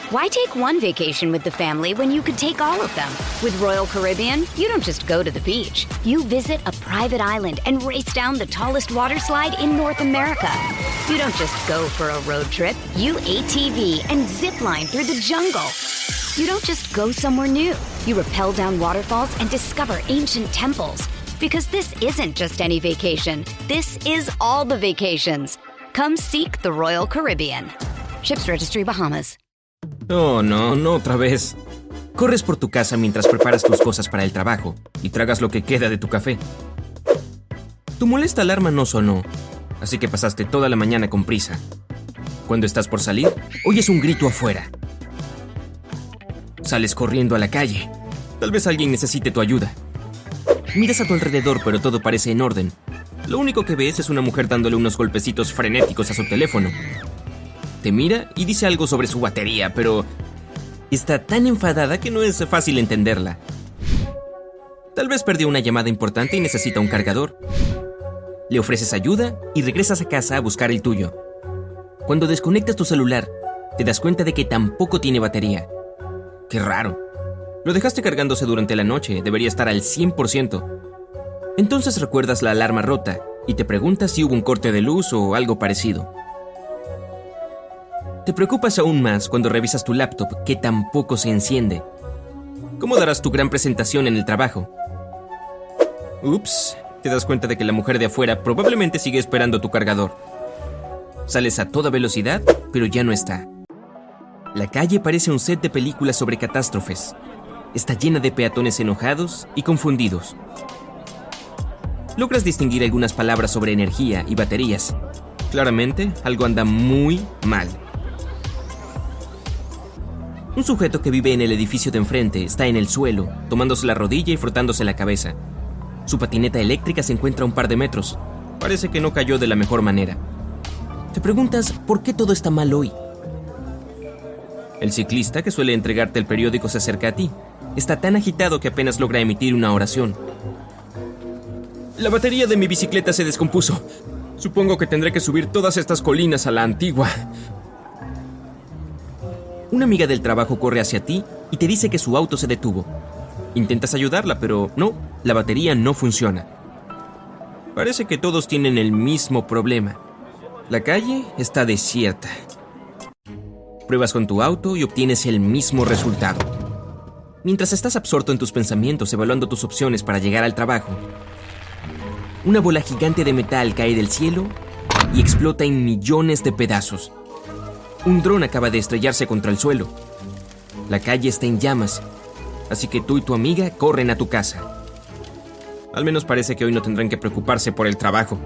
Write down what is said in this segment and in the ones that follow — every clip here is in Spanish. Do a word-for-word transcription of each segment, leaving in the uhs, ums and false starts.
Why take one vacation with the family when you could take all of them? With Royal Caribbean, you don't just go to the beach. You visit a private island and race down the tallest water slide in North America. You don't just go for a road trip. You A T V and zip line through the jungle. You don't just go somewhere new. You rappel down waterfalls and discover ancient temples. Because this isn't just any vacation. This is all the vacations. Come seek the Royal Caribbean. Ships Registry, Bahamas. Oh, no, no otra vez. Corres por tu casa mientras preparas tus cosas para el trabajo y tragas lo que queda de tu café. Tu molesta alarma no sonó, así que pasaste toda la mañana con prisa. Cuando estás por salir, oyes un grito afuera. Sales corriendo a la calle. Tal vez alguien necesite tu ayuda. Miras a tu alrededor, pero todo parece en orden. Lo único que ves es una mujer dándole unos golpecitos frenéticos a su teléfono. Te mira y dice algo sobre su batería, pero está tan enfadada que no es fácil entenderla. Tal vez perdió una llamada importante y necesita un cargador. Le ofreces ayuda y regresas a casa a buscar el tuyo. Cuando desconectas tu celular, te das cuenta de que tampoco tiene batería. ¡Qué raro! Lo dejaste cargándose durante la noche, debería estar al cien por ciento. Entonces recuerdas la alarma rota y te preguntas si hubo un corte de luz o algo parecido. Te preocupas aún más cuando revisas tu laptop, que tampoco se enciende. ¿Cómo darás tu gran presentación en el trabajo? Ups, te das cuenta de que la mujer de afuera probablemente sigue esperando tu cargador. Sales a toda velocidad, pero ya no está. La calle parece un set de películas sobre catástrofes. Está llena de peatones enojados y confundidos. Logras distinguir algunas palabras sobre energía y baterías. Claramente, algo anda muy mal. Un sujeto que vive en el edificio de enfrente está en el suelo, tomándose la rodilla y frotándose la cabeza. Su patineta eléctrica se encuentra a un par de metros. Parece que no cayó de la mejor manera. Te preguntas por qué todo está mal hoy. El ciclista que suele entregarte el periódico se acerca a ti. Está tan agitado que apenas logra emitir una oración. La batería de mi bicicleta se descompuso. Supongo que tendré que subir todas estas colinas a la antigua. Una amiga del trabajo corre hacia ti y te dice que su auto se detuvo. Intentas ayudarla, pero no, la batería no funciona. Parece que todos tienen el mismo problema. La calle está desierta. Pruebas con tu auto y obtienes el mismo resultado. Mientras estás absorto en tus pensamientos evaluando tus opciones para llegar al trabajo, una bola gigante de metal cae del cielo y explota en millones de pedazos. Un dron acaba de estrellarse contra el suelo. La calle está en llamas, así que tú y tu amiga corren a tu casa. Al menos parece que hoy no tendrán que preocuparse por el trabajo.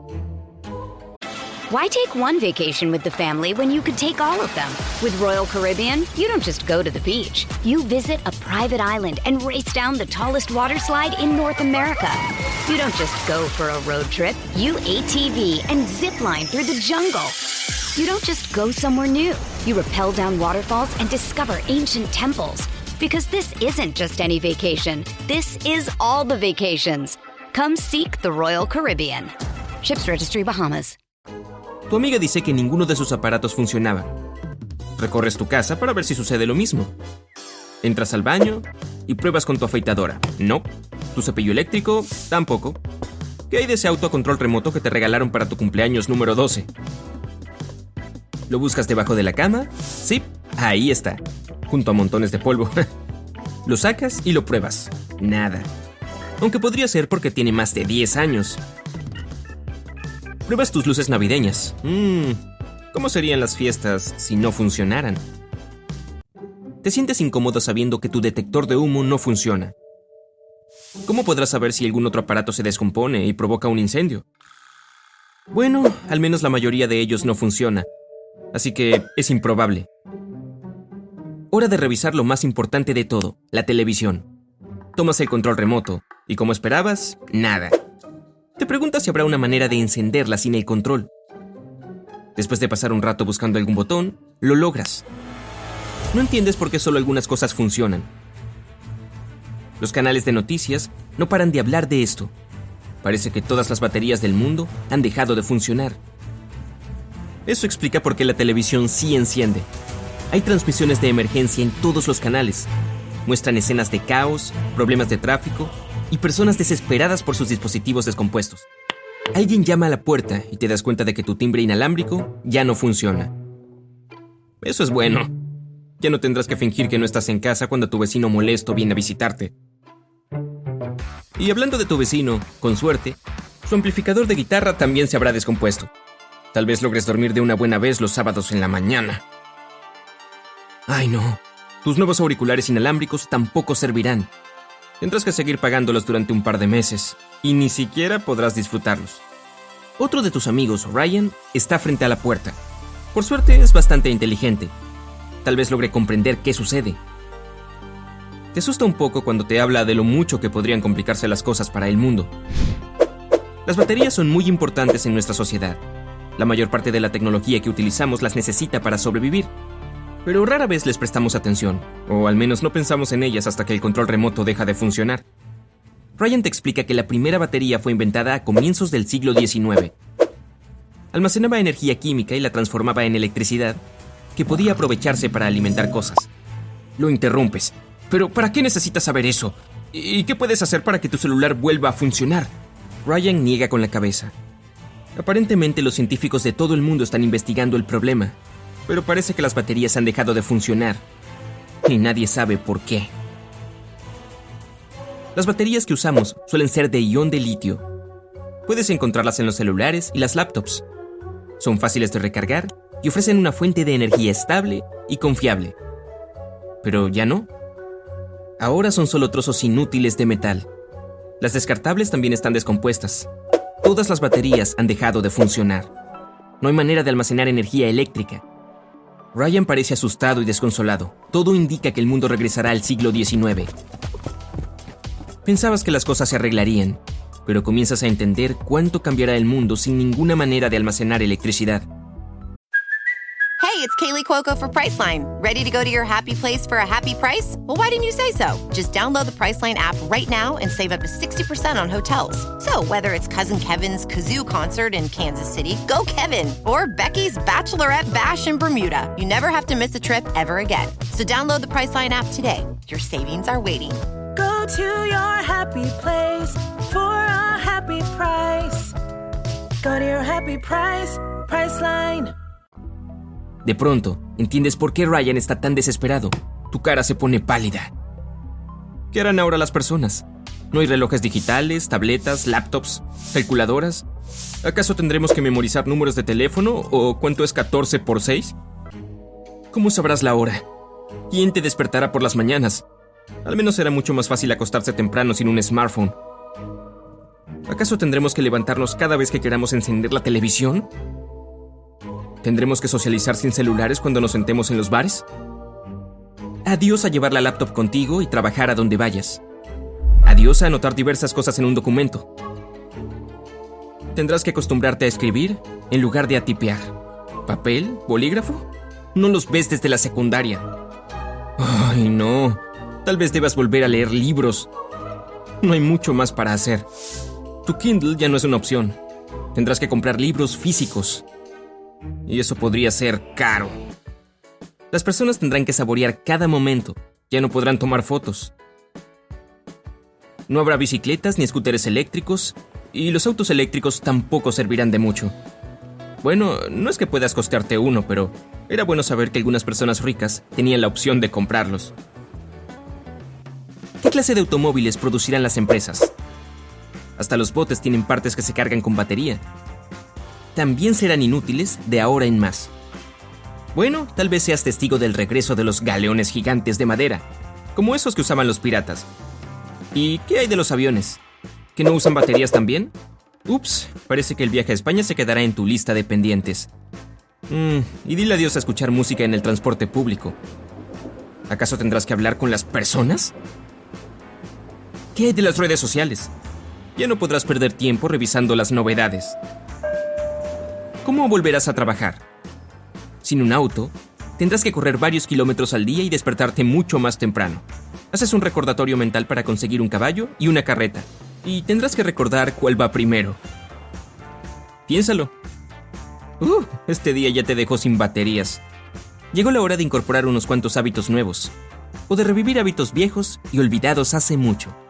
Why take one vacation with the family when you could take all of them? With Royal Caribbean, you don't just go to the beach. You visit a private island and race down the tallest water slide in North America. You don't just go for a road trip. You A T V and zip line through the jungle. You don't just go somewhere new. You rappel down waterfalls and discover ancient temples. Because this isn't just any vacation. This is all the vacations. Come seek the Royal Caribbean. Ships Registry, Bahamas. Tu amiga dice que ninguno de sus aparatos funcionaba. Recorres tu casa para ver si sucede lo mismo. Entras al baño y pruebas con tu afeitadora. No. Tu cepillo eléctrico, tampoco. ¿Qué hay de ese auto a control remoto que te regalaron para tu cumpleaños número doce? ¿Lo buscas debajo de la cama? Sí, ahí está, junto a montones de polvo. Lo sacas y lo pruebas. Nada. Aunque podría ser porque tiene más de diez años. Pruebas tus luces navideñas. Mmm, ¿cómo serían las fiestas si no funcionaran? Te sientes incómodo sabiendo que tu detector de humo no funciona. ¿Cómo podrás saber si algún otro aparato se descompone y provoca un incendio? Bueno, al menos la mayoría de ellos no funciona, así que es improbable. Hora de revisar lo más importante de todo, la televisión. Tomas el control remoto, y como esperabas, nada. Te preguntas si habrá una manera de encenderla sin el control. Después de pasar un rato buscando algún botón, lo logras. No entiendes por qué solo algunas cosas funcionan. Los canales de noticias no paran de hablar de esto. Parece que todas las baterías del mundo han dejado de funcionar. Eso explica por qué la televisión sí enciende. Hay transmisiones de emergencia en todos los canales. Muestran escenas de caos, problemas de tráfico y personas desesperadas por sus dispositivos descompuestos. Alguien llama a la puerta y te das cuenta de que tu timbre inalámbrico ya no funciona. Eso es bueno. Ya no tendrás que fingir que no estás en casa cuando tu vecino molesto viene a visitarte. Y hablando de tu vecino, con suerte, su amplificador de guitarra también se habrá descompuesto. Tal vez logres dormir de una buena vez los sábados en la mañana. Ay, no. Tus nuevos auriculares inalámbricos tampoco servirán. Tendrás que seguir pagándolos durante un par de meses y ni siquiera podrás disfrutarlos. Otro de tus amigos, Ryan, está frente a la puerta. Por suerte es bastante inteligente. Tal vez logre comprender qué sucede. Te asusta un poco cuando te habla de lo mucho que podrían complicarse las cosas para el mundo. Las baterías son muy importantes en nuestra sociedad. La mayor parte de la tecnología que utilizamos las necesita para sobrevivir. Pero rara vez les prestamos atención, o al menos no pensamos en ellas hasta que el control remoto deja de funcionar. Ryan te explica que la primera batería fue inventada a comienzos del siglo diecinueve. Almacenaba energía química y la transformaba en electricidad, que podía aprovecharse para alimentar cosas. Lo interrumpes. ¿Pero para qué necesitas saber eso? ¿Y qué puedes hacer para que tu celular vuelva a funcionar? Ryan niega con la cabeza. Aparentemente los científicos de todo el mundo están investigando el problema, pero parece que las baterías han dejado de funcionar y nadie sabe por qué. Las baterías que usamos suelen ser de ion de litio. Puedes encontrarlas en los celulares y las laptops. Son fáciles de recargar y ofrecen una fuente de energía estable y confiable. Pero ya no. Ahora son solo trozos inútiles de metal. Las descartables también están descompuestas. Todas las baterías han dejado de funcionar. No hay manera de almacenar energía eléctrica. Ryan parece asustado y desconsolado. Todo indica que el mundo regresará al siglo diecinueve. Pensabas que las cosas se arreglarían, pero comienzas a entender cuánto cambiará el mundo sin ninguna manera de almacenar electricidad. Hey, it's Kaylee Cuoco for Priceline. Ready to go to your happy place for a happy price? Well, why didn't you say so? Just download the Priceline app right now and save up to sixty percent on hotels. So whether it's Cousin Kevin's Kazoo Concert in Kansas City, go Kevin, or Becky's Bachelorette Bash in Bermuda, you never have to miss a trip ever again. So download the Priceline app today. Your savings are waiting. Go to your happy place for a happy price. Go to your happy price, Priceline. De pronto, entiendes por qué Ryan está tan desesperado. Tu cara se pone pálida. ¿Qué harán ahora las personas? ¿No hay relojes digitales, tabletas, laptops, calculadoras? ¿Acaso tendremos que memorizar números de teléfono o cuánto es catorce por seis? ¿Cómo sabrás la hora? ¿Quién te despertará por las mañanas? Al menos será mucho más fácil acostarse temprano sin un smartphone. ¿Acaso tendremos que levantarnos cada vez que queramos encender la televisión? ¿Tendremos que socializar sin celulares cuando nos sentemos en los bares? Adiós a llevar la laptop contigo y trabajar a donde vayas. Adiós a anotar diversas cosas en un documento. Tendrás que acostumbrarte a escribir en lugar de a tipear. ¿Papel? ¿Bolígrafo? No los ves desde la secundaria. Ay, no. Tal vez debas volver a leer libros. No hay mucho más para hacer. Tu Kindle ya no es una opción. Tendrás que comprar libros físicos. Y eso podría ser caro. Las personas tendrán que saborear cada momento. Ya no podrán tomar fotos. No habrá bicicletas ni scooters eléctricos, y los autos eléctricos tampoco servirán de mucho. Bueno, no es que puedas costearte uno, pero era bueno saber que algunas personas ricas tenían la opción de comprarlos. ¿Qué clase de automóviles producirán las empresas? Hasta los botes tienen partes que se cargan con batería. También serán inútiles de ahora en más. Bueno, tal vez seas testigo del regreso de los galeones gigantes de madera, como esos que usaban los piratas. ¿Y qué hay de los aviones? ¿Que no usan baterías también? Ups, parece que el viaje a España se quedará en tu lista de pendientes. Mm, y dile adiós a escuchar música en el transporte público. ¿Acaso tendrás que hablar con las personas? ¿Qué hay de las redes sociales? Ya no podrás perder tiempo revisando las novedades. ¿Cómo volverás a trabajar? Sin un auto, tendrás que correr varios kilómetros al día y despertarte mucho más temprano. Haces un recordatorio mental para conseguir un caballo y una carreta, y tendrás que recordar cuál va primero. Piénsalo. Uh, este día ya te dejó sin baterías. Llegó la hora de incorporar unos cuantos hábitos nuevos, o de revivir hábitos viejos y olvidados hace mucho.